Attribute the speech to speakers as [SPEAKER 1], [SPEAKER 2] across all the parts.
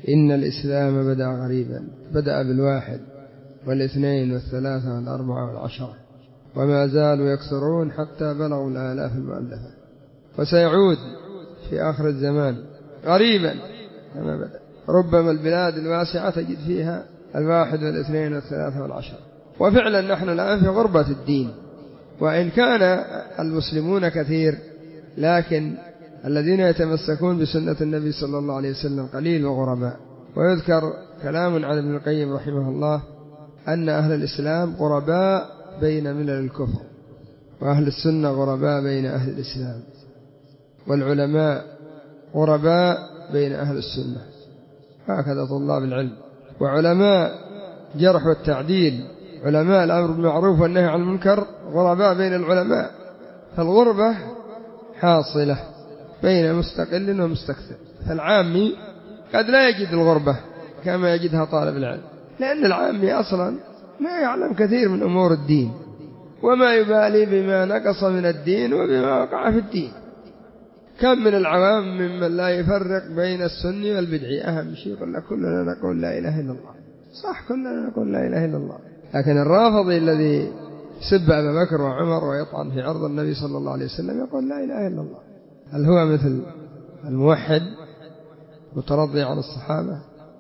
[SPEAKER 1] إن الإسلام بدأ غريبا، بدأ بالواحد والاثنين والثلاثة والأربعة والعشرة، وما زالوا يكثرون حتى بلغوا الآلاف المؤلفة، وسيعود في آخر الزمان غريبا كما بدأ. ربما البلاد الواسعة تجد فيها الواحد والاثنين والثلاثة والعشرة. وفعلا نحن الآن في غربة الدين، وإن كان المسلمون كثير، لكن الذين يتمسكون بسنة النبي صلى الله عليه وسلم قليل وغرباء. ويذكر كلام عن ابن القيم رحمه الله أن أهل الإسلام غرباء بين ملل الكفر، وأهل السنة غرباء بين أهل الإسلام، والعلماء غرباء بين أهل السنة، هكذا طلاب العلم. وعلماء جرح والتعديل، علماء الأمر بالمعروف والنهي عن المنكر غرباء بين العلماء. فالغربة حاصلة بين مستقل ومستكثر. فالعامي قد لا يجد الغربة كما يجدها طالب العلم، لأن العامي أصلا ما يعلم كثير من أمور الدين، وما يبالي بما نقص من الدين وبما وقع في الدين. كم من العوام ممن لا يفرق بين السني والبدعي. أهم شيء يقول لك كلنا نقول لا إله إلا الله. صح، كلنا نقول لا إله إلا الله، لكن الرافضي الذي سب أبا بكر وعمر ويطعن في عرض النبي صلى الله عليه وسلم يقول لا إله إلا الله. هل هو مثل الموحد مترضي عن الصحابة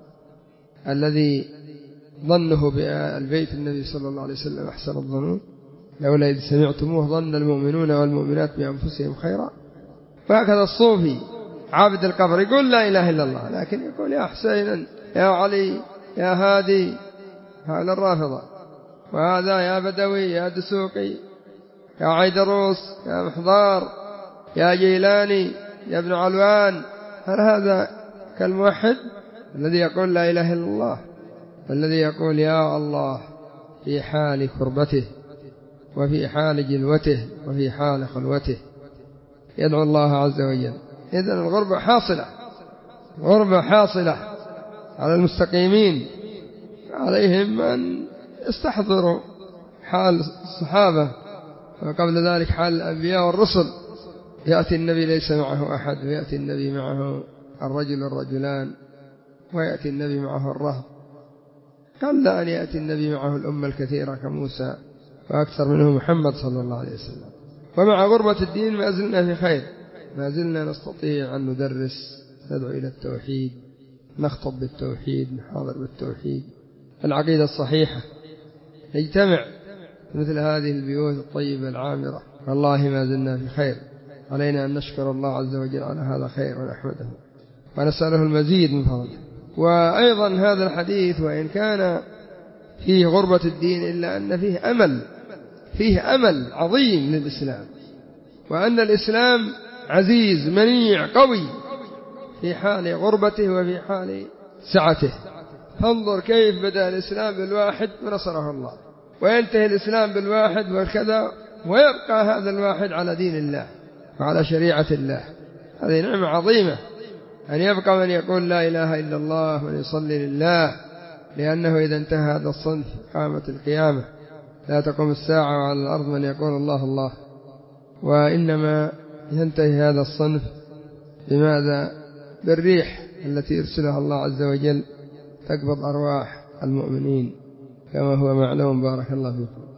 [SPEAKER 1] الذي ظنه بالبيت النبي صلى الله عليه وسلم أحسن الظنون، لولا إذ سمعتموه ظن المؤمنون والمؤمنات بأنفسهم خيرا؟ وهكذا الصوفي عابد القبر يقول لا إله إلا الله، لكن يقول يا حسين يا علي يا هادي، هذا الرافضة. وهذا يا بدوي يا دسوقي يا عيدروس يا محضار يا جيلاني يا ابن علوان. هل هذا كالموحد الذي يقول لا إله إلا الله، الذي يقول يا الله في حال كربته وفي حال جلوته وفي حال خلوته، يدعو الله عز وجل؟ إذن الغربة حاصلة، غربة حاصلة على المستقيمين. عليهم أن يستحضروا حال الصحابة، وقبل ذلك حال الأنبياء والرسل. يأتي النبي ليس معه أحد، ويأتي النبي معه الرجل الرجلان، ويأتي النبي معه الرهط. قل أن يأتي النبي معه الأمة الكثيرة كموسى، وأكثر منه محمد صلى الله عليه وسلم. ومع غربة الدين ما زلنا في خير، ما زلنا نستطيع أن ندرس، ندعو إلى التوحيد، نخطب بالتوحيد، نحاضر بالتوحيد، العقيدة الصحيحة، نجتمع مثل هذه البيوت الطيبة العامرة. والله ما زلنا في خير، علينا أن نشكر الله عز وجل على هذا الخير ونحمده ونسأله المزيد من فضله. وأيضا هذا الحديث وإن كان فيه غربة الدين إلا أن فيه أمل، فيه أمل عظيم للإسلام، وأن الإسلام عزيز منيع قوي في حال غربته وفي حال سعته. فانظر كيف بدأ الإسلام بالواحد ونصره الله، وينتهي الإسلام بالواحد وكذا، ويبقى هذا الواحد على دين الله وعلى شريعة الله. هذه نعمة عظيمة أن يبقى من يقول لا إله إلا الله ويصلي لله، لأنه إذا انتهى هذا الصنف قامت القيامة، لا تقوم الساعة وعلى الأرض من يقول الله الله. وإنما ينتهي هذا الصنف بماذا؟ بالريح التي يرسلها الله عز وجل تقبض أرواح المؤمنين كما هو معلوم. بارك الله فيكم.